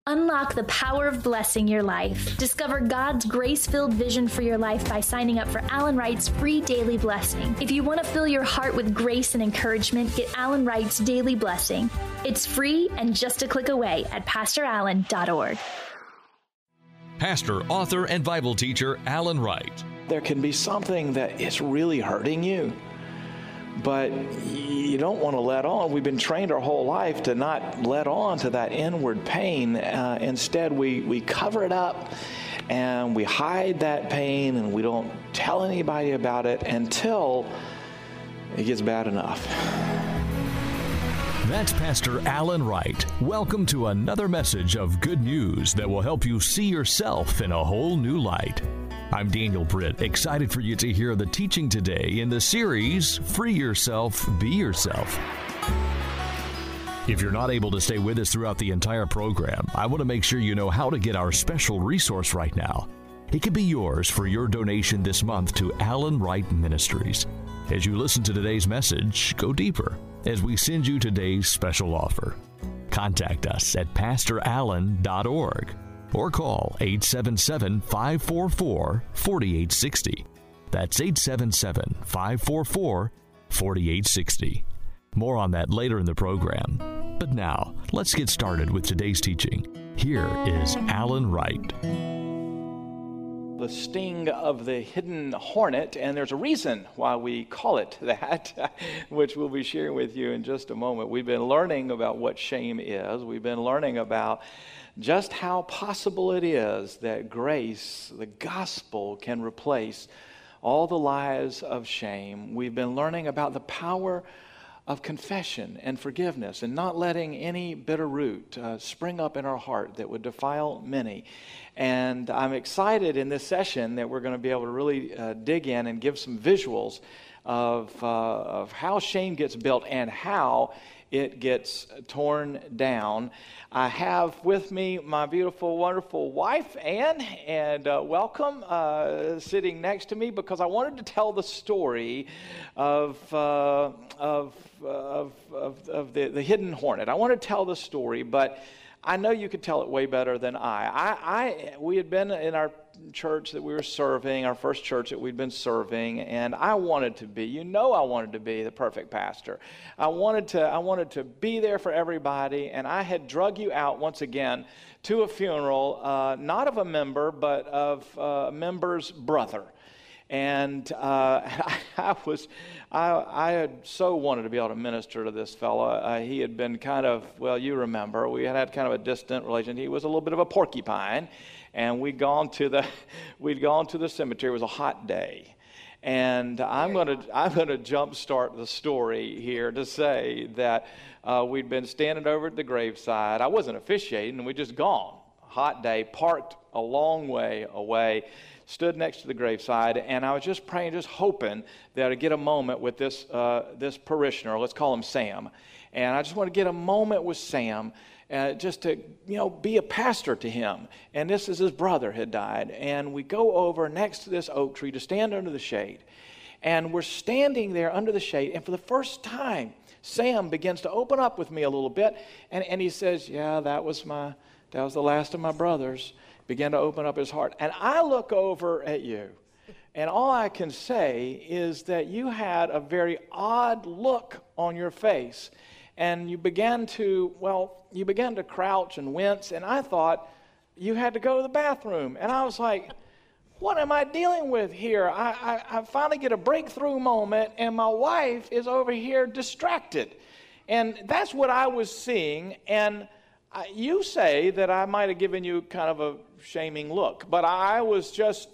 Unlock the power of blessing your life. Discover God's grace-filled vision for your life by signing up for Alan Wright's free daily blessing. If you want to fill your heart with grace and encouragement, get Alan Wright's daily blessing. It's free and just a click away at PastorAlan.org. Pastor, author, and Bible teacher Alan Wright. There can be something that is really hurting you, but you don't want to let on. We've been trained our whole life to not let on to that inward pain. Instead, we cover it up and we hide that pain and we don't tell anybody about it until it gets bad enough. That's Pastor Alan Wright. Welcome to another message of good news that will help you see yourself in a whole new light. I'm Daniel Britt, excited for you to hear the teaching today in the series, Free Yourself, Be Yourself. If you're not able to stay with us throughout the entire program, I want to make sure you know how to get our special resource right now. It could be yours for your donation this month to Alan Wright Ministries. As you listen to today's message, go deeper as we send you today's special offer. Contact us at PastorAlan.org. or call 877-544-4860. That's 877-544-4860. More on that later in the program. But now, let's get started with today's teaching. Here is Alan Wright. The sting of the hidden hornet, and there's a reason why we call it that, which we'll be sharing with you in just a moment. We've been learning about what shame is. We've been learning about just how possible it is that grace, the gospel, can replace all the lies of shame. We've been learning about the power of confession and forgiveness and not letting any bitter root spring up in our heart that would defile many. And I'm excited in this session that we're going to be able to really dig in and give some visuals of how shame gets built and how it gets torn down. I have with me my beautiful, wonderful wife, Ann, and welcome, sitting next to me, because I wanted to tell the story of the hidden hornet. I want to tell the story, but I know you could tell it way better than we had been in our church that we were serving, our first church that we'd been serving, and I wanted to be the perfect pastor. I wanted to be there for everybody, and I had drug you out once again to a funeral, not of a member, but of a member's brother. And I had so wanted to be able to minister to this fella. He had been kind of, well, you remember, we had kind of a distant relation. He was a little bit of a porcupine, and we'd gone to the cemetery. It was a hot day, and I'm going to jumpstart the story here to say that we'd been standing over at the graveside. I wasn't officiating, and we'd just gone. Hot day, parked a long way away. Stood next to the graveside, and I was just praying, just hoping that I'd get a moment with this parishioner. Let's call him Sam. And I just want to get a moment with Sam, just to be a pastor to him. And this is his brother had died. And we go over next to this oak tree to stand under the shade. And we're standing there under the shade, and for the first time, Sam begins to open up with me a little bit, and he says, "Yeah, that was the last of my brothers." Began to open up his heart. And I look over at you, and all I can say is that you had a very odd look on your face, and you began to crouch and wince, and I thought you had to go to the bathroom. And I was like, what am I dealing with here? I finally get a breakthrough moment, and my wife is over here distracted. And that's what I was seeing, and you say that I might have given you kind of a shaming look, but I was just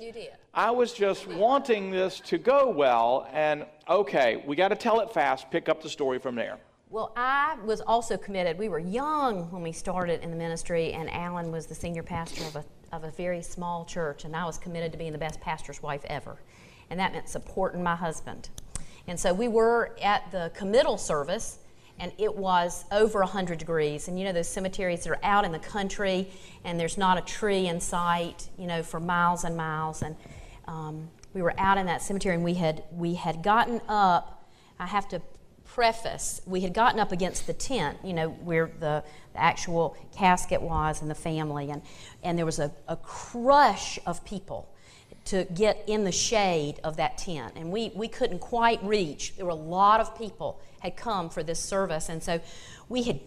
wanting this to go well, and okay, we got to tell it fast, pick up the story from there. Well, I was also committed. We were young when we started in the ministry, and Alan was the senior pastor of a very small church, and I was committed to being the best pastor's wife ever, and that meant supporting my husband. And so we were at the committal service, and it was over 100 degrees. And those cemeteries that are out in the country, and there's not a tree in sight, for miles and miles. And we were out in that cemetery, and we had gotten up. I have to preface, we had gotten up against the tent, where the actual casket was and the family, and there was a crush of people to get in the shade of that tent, and we couldn't quite reach. There were a lot of people had come for this service, and so we had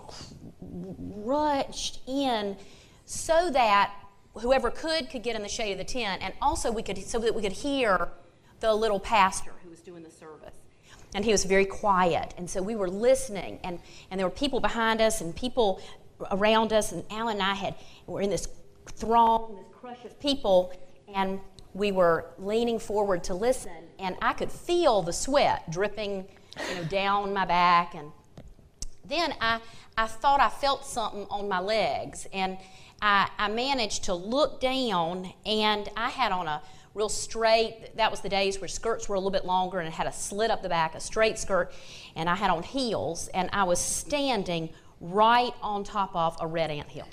rushed in so that whoever could get in the shade of the tent, and also so that we could hear the little pastor who was doing the service. And he was very quiet, and so we were listening, and there were people behind us and people around us, and Alan and I were in this throng, this crush of people, and we were leaning forward to listen, and I could feel the sweat dripping, down my back, and then I thought I felt something on my legs, and I managed to look down, and I had on a real straight, that was the days where skirts were a little bit longer, and it had a slit up the back, a straight skirt, and I had on heels, and I was standing right on top of a red ant hill.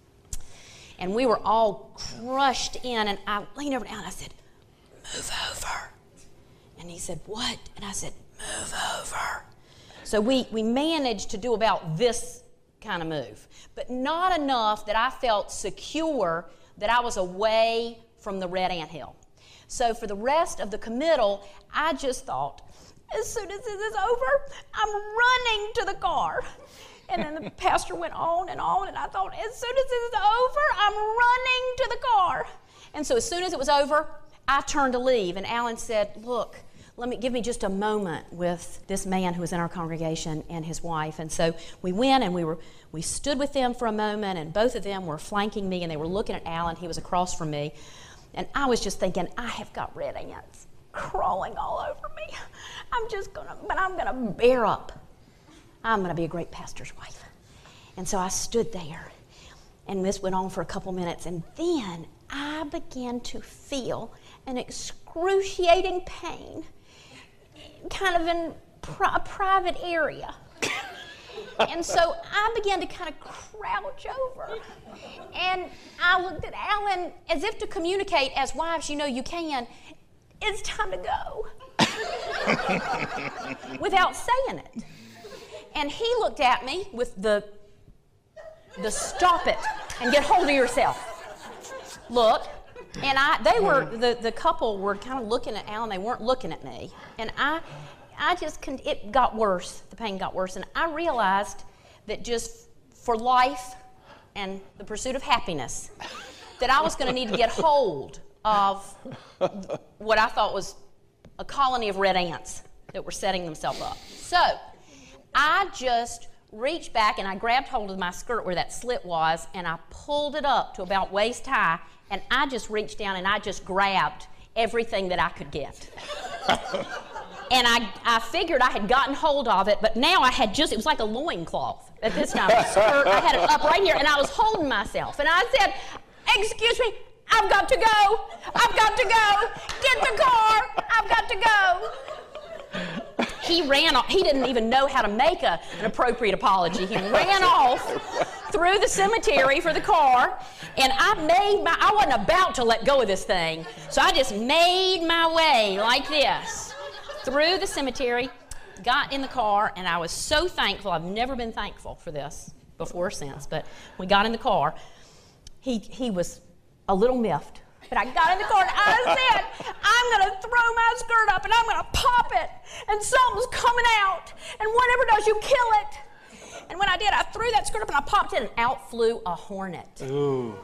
And we were all crushed in, and I leaned over to Alan and I said, "Move over." And he said, "What?" And I said, "Move over." So we managed to do about this kind of move, but not enough that I felt secure that I was away from the red ant hill. So for the rest of the committal, I just thought, as soon as this is over, I'm running to the car. And then the pastor went on, and I thought, as soon as this is over, I'm running to the car. And so as soon as it was over, I turned to leave, and Alan said, "Look, give me just a moment with this man who was in our congregation and his wife." And so we went, and we stood with them for a moment, and both of them were flanking me, and they were looking at Alan. He was across from me. And I was just thinking, I have got red ants crawling all over me. I'm going to bear up. I'm going to be a great pastor's wife. And so I stood there, and this went on for a couple minutes, and then I began to feel an excruciating pain, kind of in a private area. And so I began to kind of crouch over, and I looked at Alan as if to communicate, as wives, you can, it's time to go, without saying it. And he looked at me with the stop it and get hold of yourself look, and the couple were kind of looking at Alan. They weren't looking at me, and it got worse. The pain got worse, and I realized that just for life and the pursuit of happiness, that I was going to need to get hold of what I thought was a colony of red ants that were setting themselves up. So I just reached back, and I grabbed hold of my skirt where that slit was, and I pulled it up to about waist high, and I just reached down and I just grabbed everything that I could get. And I figured I had gotten hold of it, but now it was like a loincloth at this time. A skirt, I had it up right here, and I was holding myself. And I said, "Excuse me, I've got to go. I've got to go. Get the car. I've got to go." He ran off. He didn't even know how to make an appropriate apology. He ran off through the cemetery for the car, and I wasn't about to let go of this thing, so I just made my way like this through the cemetery, got in the car, and I was so thankful. I've never been thankful for this before or since, but we got in the car. He was a little miffed, but I got in the car and I said, "I'm going to throw my skirt up and I'm going to pop it, and something's coming out, and whatever does, you kill it." And when I did, I threw that skirt up and I popped it, and out flew a hornet. Ooh.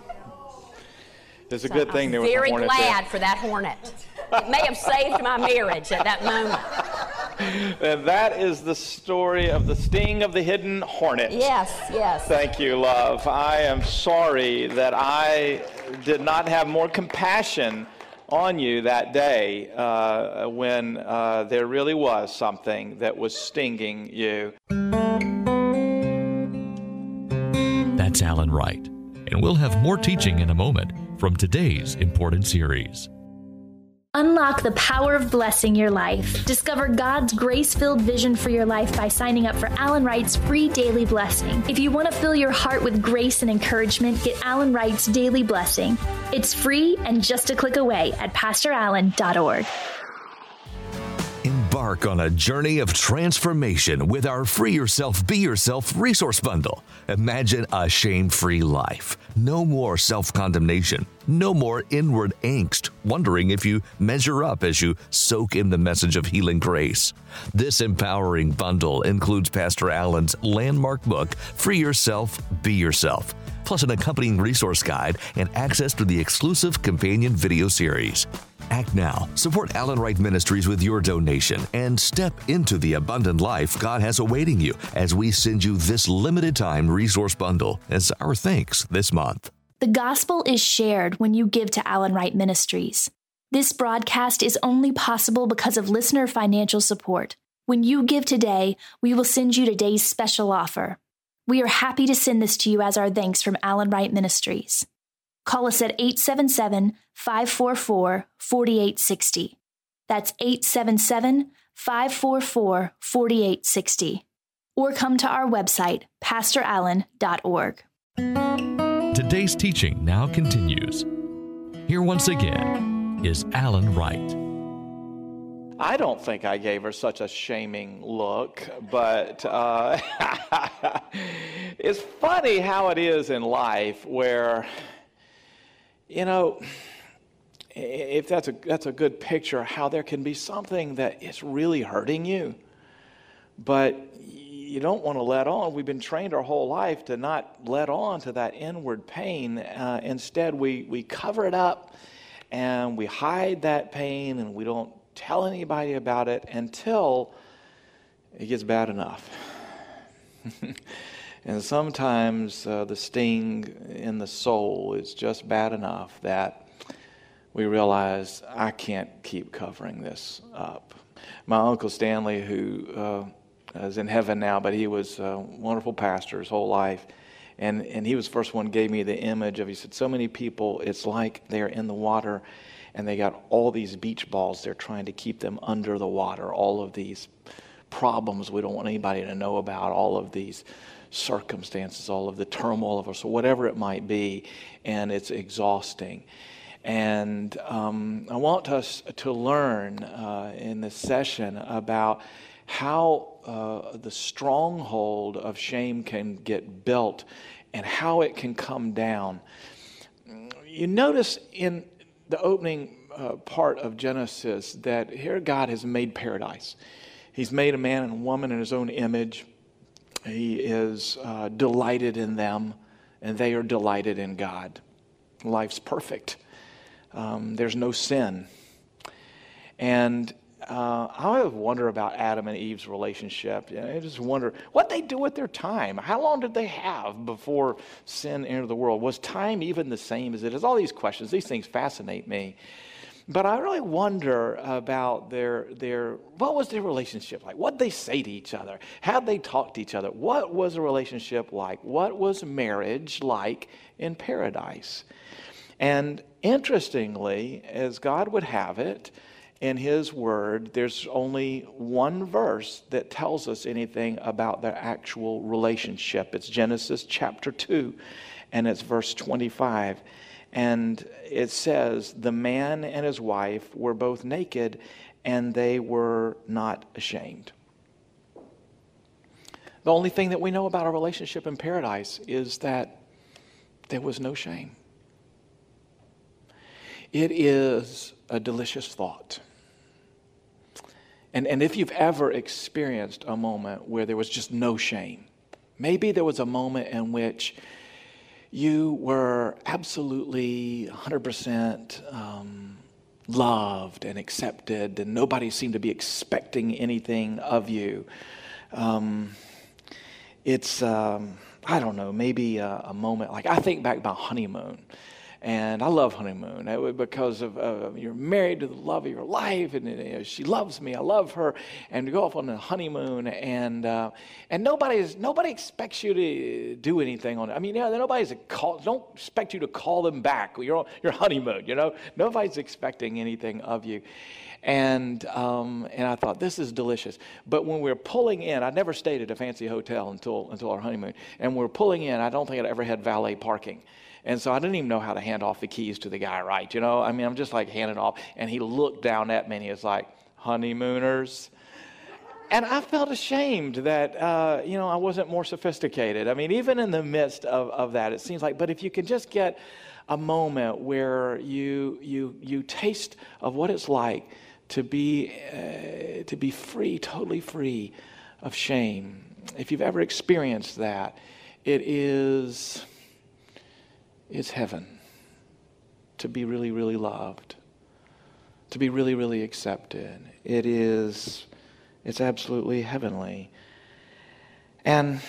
It's a good thing there was a hornet there. Very glad for that hornet. It may have saved my marriage at that moment. And that is the story of the sting of the hidden hornet. Yes, yes. Thank you, love. I am sorry that I did not have more compassion on you that day when there really was something that was stinging you. That's Alan Wright. And we'll have more teaching in a moment from today's important series. Unlock the power of blessing your life. Discover God's grace-filled vision for your life by signing up for Alan Wright's free daily blessing. If you want to fill your heart with grace and encouragement, get Alan Wright's daily blessing. It's free and just a click away at pastorallen.org. Embark Embark on a journey of transformation with our Free Yourself, Be Yourself resource bundle. Imagine a shame-free life. No more self-condemnation. No more inward angst, wondering if you measure up as you soak in the message of healing grace. This empowering bundle includes Pastor Alan's landmark book, Free Yourself, Be Yourself, plus an accompanying resource guide and access to the exclusive companion video series. Act now. Support Alan Wright Ministries with your donation and step into the abundant life God has awaiting you as we send you this limited time resource bundle as our thanks this month. The gospel is shared when you give to Alan Wright Ministries. This broadcast is only possible because of listener financial support. When you give today, we will send you today's special offer. We are happy to send this to you as our thanks from Alan Wright Ministries. Call us at 877-544-4860. That's 877-544-4860. Or come to our website, pastorallen.org. Today's teaching now continues. Here once again is Alan Wright. I don't think I gave her such a shaming look, but it's funny how it is in life where, you know, if that's a good picture, how there can be something that is really hurting you, but you don't want to let on. We've been trained our whole life to not let on to that inward pain. Instead, we cover it up and we hide that pain and we don't tell anybody about it until it gets bad enough. And sometimes the sting in the soul is just bad enough that we realize, I can't keep covering this up. My Uncle Stanley, who is in heaven now, but he was a wonderful pastor his whole life. And he was the first one who gave me the image of, he said, so many people, it's like they're in the water and they got all these beach balls. They're trying to keep them under the water. All of these problems we don't want anybody to know about, all of these circumstances, all of the turmoil of us, or whatever it might be, and it's exhausting. And I want us to learn in this session about how the stronghold of shame can get built and how it can come down. You notice in the opening part of Genesis that here God has made paradise. He's made a man and a woman in his own image. He is delighted in them, and they are delighted in God. Life's perfect. There's no sin. And I always wonder about Adam and Eve's relationship. I just wonder what they do with their time. How long did they have before sin entered the world? Was time even the same as it is? All these questions, these things fascinate me. But I really wonder about their what was their relationship like? What did they say to each other? How did they talk to each other? What was a relationship like? What was marriage like in paradise? And interestingly, as God would have it, in His Word, there's only one verse that tells us anything about their actual relationship. It's Genesis chapter 2, and it's verse 25. And it says, the man and his wife were both naked, and they were not ashamed. The only thing that we know about our relationship in paradise is that there was no shame. It is a delicious thought. And if you've ever experienced a moment where there was just no shame, maybe there was a moment in which you were absolutely 100% loved and accepted, and nobody seemed to be expecting anything of you. It's, I don't know, maybe a moment, like I think back about honeymoon. And I love honeymoon because of you're married to the love of your life, and she loves me, I love her, and you go off on a honeymoon, and nobody expects you to do anything on it. I mean, don't expect you to call them back. You're on your honeymoon, nobody's expecting anything of you. And I thought, this is delicious. But when we were pulling in, I'd never stayed at a fancy hotel until our honeymoon, and we were pulling in. I don't think I'd ever had valet parking. And so I didn't even know how to hand off the keys to the guy right, I'm just like handing off. And he looked down at me and he was like, honeymooners. And I felt ashamed that, I wasn't more sophisticated. I mean, even in the midst of that, it seems like, but if you can just get a moment where you taste of what it's like to be free, totally free of shame. If you've ever experienced that, it's heaven to be really, really loved, to be really, really accepted. It's absolutely heavenly. And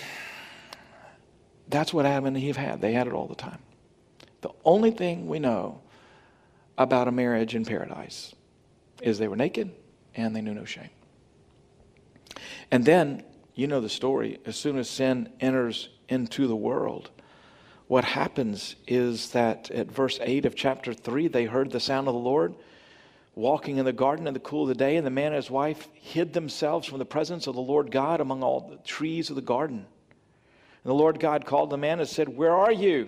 that's what Adam and Eve had. They had it all the time. The only thing we know about a marriage in paradise is they were naked and they knew no shame. And then, you know the story, as soon as sin enters into the world, what happens is that at verse 8 of chapter 3, they heard the sound of the Lord walking in the garden in the cool of the day, and the man and his wife hid themselves from the presence of the Lord God among all the trees of the garden. And the Lord God called the man and said, "Where are you?"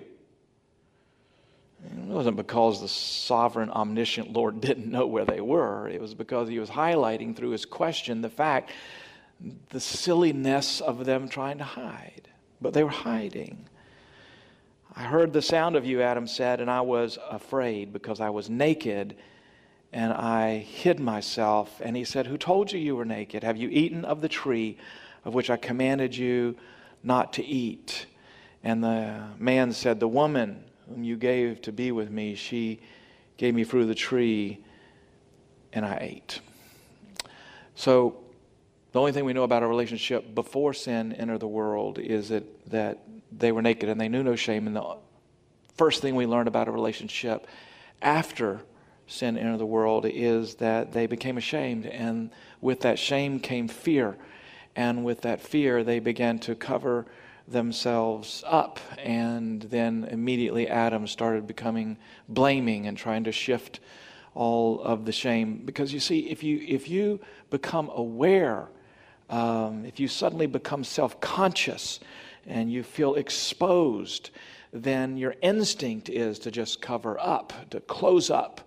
And it wasn't because the sovereign, omniscient Lord didn't know where they were. It was because he was highlighting through his question the silliness of them trying to hide. But they were hiding. "I heard the sound of you," Adam said, "and I was afraid because I was naked and I hid myself." And he said, "Who told you you were naked? Have you eaten of the tree of which I commanded you not to eat?" And the man said, "The woman whom you gave to be with me, she gave me fruit of the tree and I ate." So the only thing we know about our relationship before sin entered the world is that they were naked and they knew no shame. And the first thing we learn about a relationship after sin entered the world is that they became ashamed. And with that shame came fear. And with that fear, they began to cover themselves up. And then immediately Adam started becoming blaming and trying to shift all of the shame. Because you see, if you become aware, if you suddenly become self-conscious and you feel exposed, then your instinct is to just cover up, to close up,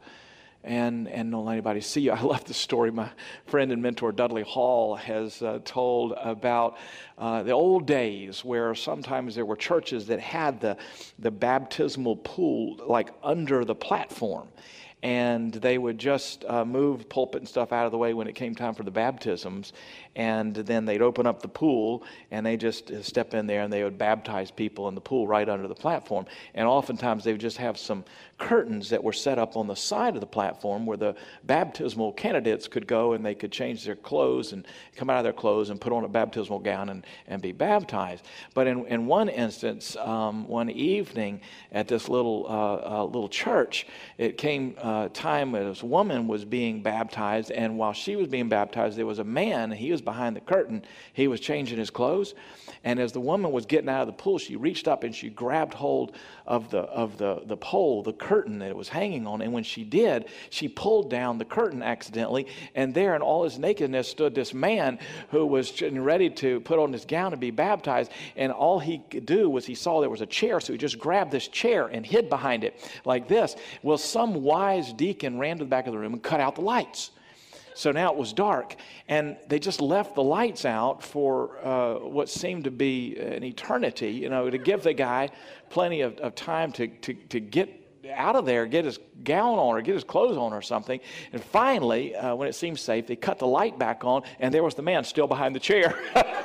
and don't let anybody see you. I love the story my friend and mentor Dudley Hall has told about the old days where sometimes there were churches that had the baptismal pool like under the platform. And they would just move pulpit and stuff out of the way when it came time for the baptisms. And then they'd open up the pool and they just step in there and they would baptize people in the pool right under the platform. And oftentimes they would just have some curtains that were set up on the side of the platform where the baptismal candidates could go and they could change their clothes and come out of their clothes and put on a baptismal gown and be baptized. But in one instance, one evening at this little church, it came time when this woman was being baptized, and while she was being baptized, there was a man. He was behind the curtain. He was changing his clothes, and as the woman was getting out of the pool, she reached up and she grabbed hold of the pole, the curtain that it was hanging on. And when she did, she pulled down the curtain accidentally, and there in all his nakedness stood this man who was getting ready to put on his gown and be baptized. And all he could do was he saw there was a chair, so he just grabbed this chair and hid behind it like this. Well, some wise deacon ran to the back of the room and cut out the lights. So now it was dark, and they just left the lights out for what seemed to be an eternity, to give the guy plenty of time to get out of there, get his gown on or get his clothes on or something. And finally, when it seemed safe, they cut the light back on, and there was the man still behind the chair.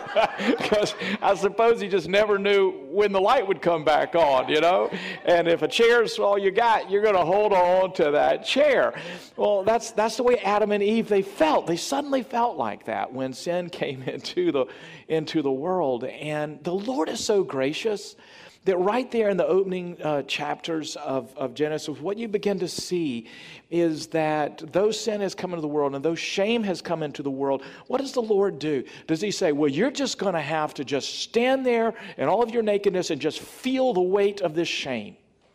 Because I suppose he just never knew when the light would come back on, And if a chair's all you got, you're going to hold on to that chair. Well, that's the way Adam and Eve, they felt. They suddenly felt like that when sin came into the world. And the Lord is so gracious that right there in the opening chapters of Genesis, what you begin to see is that though sin has come into the world and though shame has come into the world, what does the Lord do? Does he say, well, you're just going to have to just stand there in all of your nakedness and just feel the weight of this shame?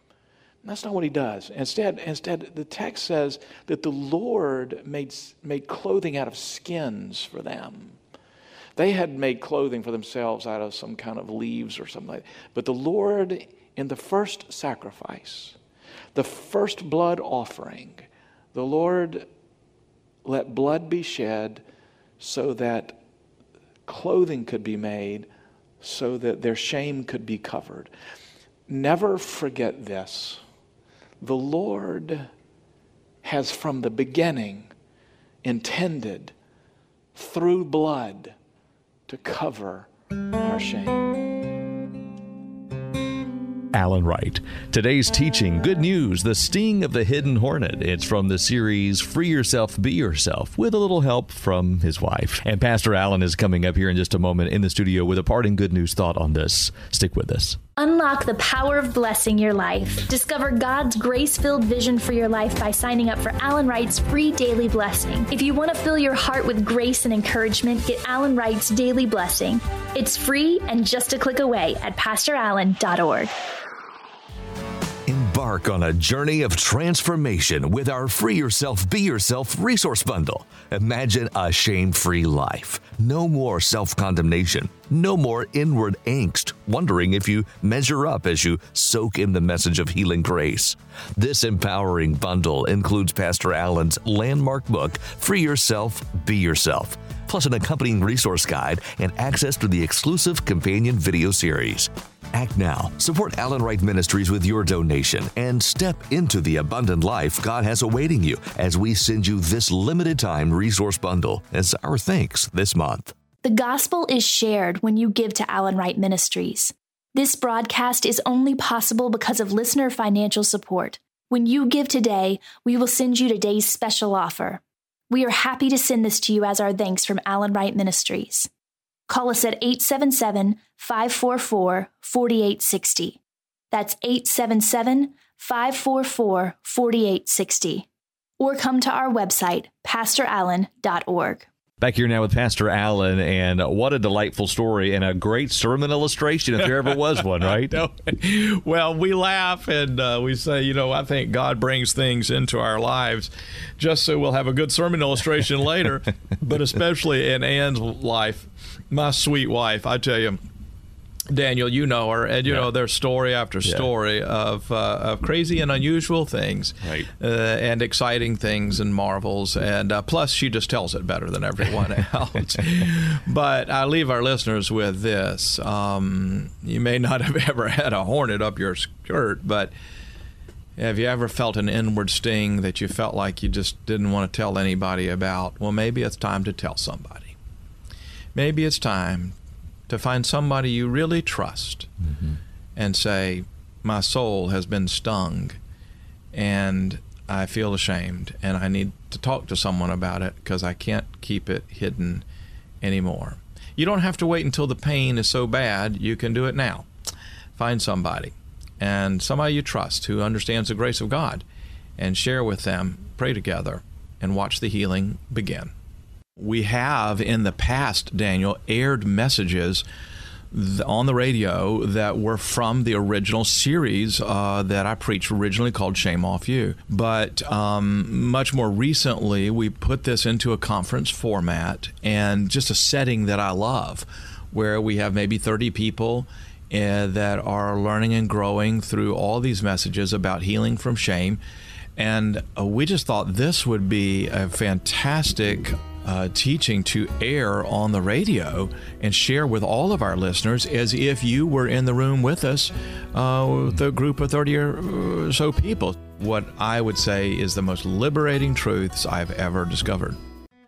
And that's not what he does. Instead, the text says that the Lord made clothing out of skins for them. They had made clothing for themselves out of some kind of leaves or something like that. But the Lord, in the first sacrifice, the first blood offering, the Lord let blood be shed so that clothing could be made so that their shame could be covered. Never forget this. The Lord has from the beginning intended through blood to cover our shame. Alan Wright. Today's teaching, Good News, The Sting of the Hidden Hornet. It's from the series Free Yourself, Be Yourself, with a little help from his wife. And Pastor Alan is coming up here in just a moment in the studio with a parting good news thought on this. Stick with us. Unlock the power of blessing your life. Discover God's grace-filled vision for your life by signing up for Alan Wright's free daily blessing. If you want to fill your heart with grace and encouragement, get Alan Wright's daily blessing. It's free and just a click away at PastorAlan.org. Embark on a journey of transformation with our Free Yourself, Be Yourself resource bundle. Imagine a shame-free life. No more self-condemnation. No more inward angst, wondering if you measure up as you soak in the message of healing grace. This empowering bundle includes Pastor Alan's landmark book, Free Yourself, Be Yourself, plus an accompanying resource guide and access to the exclusive companion video series. Act now. Support Alan Wright Ministries with your donation and step into the abundant life God has awaiting you as we send you this limited time resource bundle as our thanks this month. The gospel is shared when you give to Alan Wright Ministries. This broadcast is only possible because of listener financial support. When you give today, we will send you today's special offer. We are happy to send this to you as our thanks from Alan Wright Ministries. Call us at 877-544-4860. That's 877-544-4860. Or come to our website, PastorAlan.org. Back here now with Pastor Alan, and what a delightful story and a great sermon illustration if there ever was one, right? Well, we laugh and we say, I think God brings things into our lives just so we'll have a good sermon illustration later, but especially in Ann's life, my sweet wife, I tell you, Daniel, you know her, and you know there's story after story of crazy and unusual things, right. And exciting things and marvels, and plus she just tells it better than everyone else. But I leave our listeners with this: you may not have ever had a hornet up your skirt, but have you ever felt an inward sting that you felt like you just didn't want to tell anybody about? Well, maybe it's time to tell somebody. Maybe it's time to find somebody you really trust and say, my soul has been stung and I feel ashamed and I need to talk to someone about it because I can't keep it hidden anymore. You don't have to wait until the pain is so bad. You can do it now. Find somebody, and somebody you trust who understands the grace of God, and share with them, pray together, and watch the healing begin. We have in the past, Daniel, aired messages on the radio that were from the original series that I preached originally called Shame Off You. But much more recently, we put this into a conference format and just a setting that I love, where we have maybe 30 people that are learning and growing through all these messages about healing from shame. And we just thought this would be a fantastic teaching to air on the radio and share with all of our listeners as if you were in the room with us, with a group of 30 or so people. What I would say is the most liberating truths I've ever discovered.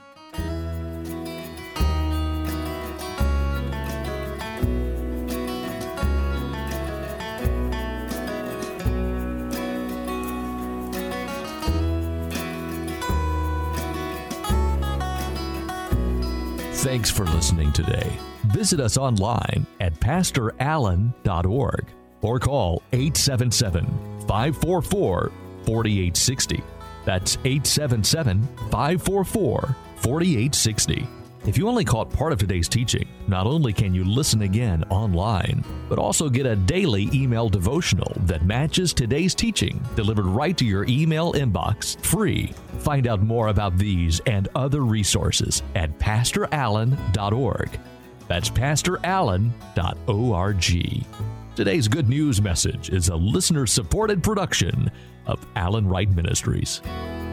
Thanks for listening today. Visit us online at PastorAlan.org or call 877-544-4860. That's 877-544-4860. If you only caught part of today's teaching, not only can you listen again online, but also get a daily email devotional that matches today's teaching, delivered right to your email inbox, free. Find out more about these and other resources at PastorAlan.org. That's PastorAlan.org. Today's Good News message is a listener-supported production of Alan Wright Ministries.